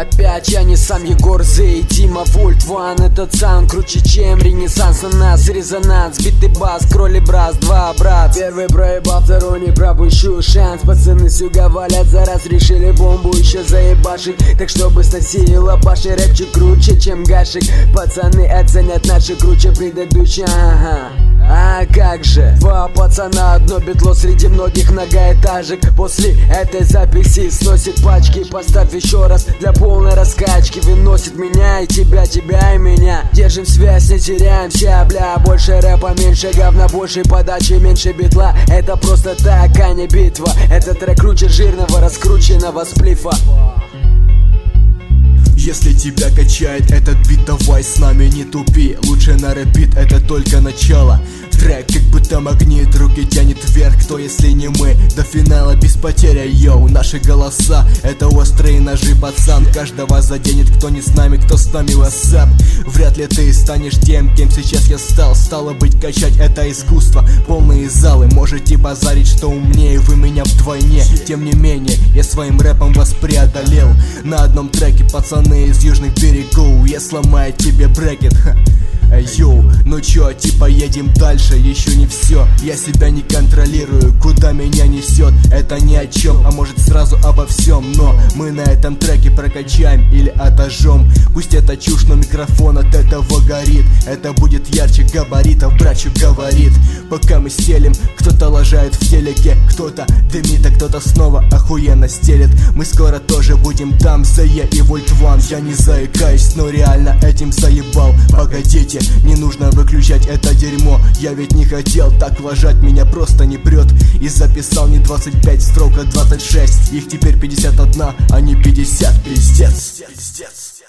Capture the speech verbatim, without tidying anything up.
Опять я не сам Егор Зе и Дима Вольт Ван. Этот саунд круче, чем Ренессанс. На нас резонанс, битый бас, кроли брас, два брат. Первый проебал, второй не пропущу шанс. Пацаны сюга валят, за раз решили бомбу еще заебашить. Так чтобы сносила башни, рэпчик круче, чем гашик. Пацаны оценят наши круче предыдущих, ага. А как же, два пацана, одно битло среди многих многоэтажек. После этой записи сносит пачки. Поставь еще раз для полной раскачки. Выносит меня и тебя, тебя и меня. Держим связь, не теряемся, бля. Больше рэпа, меньше говна, больше подачи, меньше битла. Это просто так, а не битва. Это трек круче жирного, раскрученного сплифа. Если тебя качает этот бит, давай с нами не тупи. Лучше на рэп-бит, это только начало. Трек как будто магнит, руки тянет вверх. Кто если не мы, до финала без потери. Йоу, наши голоса, это острые ножи, пацан. Каждого заденет, кто не с нами, кто с нами, ватсап. Вряд ли ты станешь тем, кем сейчас я стал. Стало быть, качать это искусство. Полные залы, можете базарить, что умнее вы меня вдвойне. Тем не менее, я своим рэпом вас преодолел. На одном треке, пацаны из южных берегов, я сломаю тебе брекет. Йоу, ну чё, типа едем дальше, еще не все. Я себя не контролирую, куда меня несет. Это ни о чем, а может сразу обо всем. Но мы на этом треке прокачаем или отожжем. Пусть это чушь, но микрофон от этого горит. Это будет ярче габаритов, братчик говорит. Пока мы стелим, кто-то лажает в телеке, кто-то дымит, а кто-то снова охуенно стелет. Мы скоро тоже будем там, Зае и Вольт Ван. Я не заикаюсь, но реально этим заебал. Погодите, не нужно выключать это дерьмо. Я ведь не хотел так лажать, меня просто не прет. И записал не двадцать пять строк, а двадцать шесть. Их теперь пятьдесят один, а не пятьдесят, пиздец.